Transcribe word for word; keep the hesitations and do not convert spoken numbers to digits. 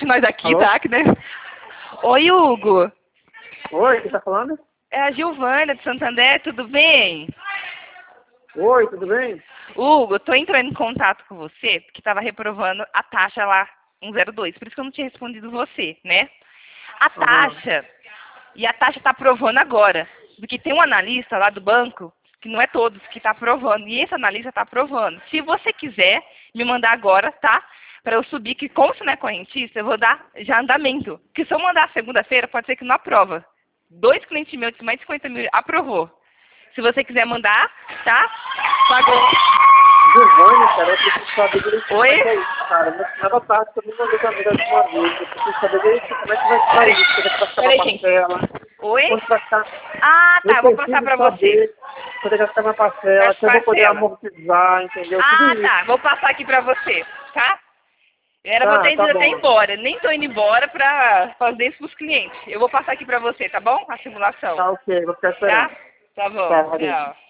deixa nós aqui, Alô? tá? Que, né? Oi, Hugo. Oi, quem tá falando? É a Giovana de Santander, tudo bem? Oi, tudo bem? Hugo, eu tô entrando em contato com você, porque tava reprovando a taxa lá, um zero dois, por isso que eu não tinha respondido você, né? A Aham. taxa, e a taxa tá aprovando agora, porque tem um analista lá do banco, que não é todos que tá aprovando, e esse analista tá aprovando. Se você quiser me mandar agora, tá? Para eu subir, que como você não é correntista, eu vou dar já andamento. Porque se eu mandar segunda-feira, pode ser que não aprova. Dois clientes meus de mais de cinquenta mil aprovou. Se você quiser mandar, tá? Pagou. Giovanni, cara, eu preciso saber direitinho como é Oi? que é isso, cara. No final da tarde, você me mandou também da última vez. Eu preciso saber direitinho como é que vai ficar Peraí, isso, quando é que vai ficar uma peraí, gente. parcela, Oi? quanto vai ficar. Ah, Eu tá, eu vou passar preciso pra você. saber quando é que vai ficar minha parcela, As se eu vou poder parcelas. amortizar, entendeu? Tudo Ah, isso. tá, vou passar aqui pra você, tá? Eu era pra Tá, ter ido tá até bom. embora. Nem tô indo embora pra fazer isso pros clientes. Eu vou passar aqui pra você, tá bom? A simulação. Tá ok, vou ficar esperando. Tá? Tá bom, Tá, valeu. tchau.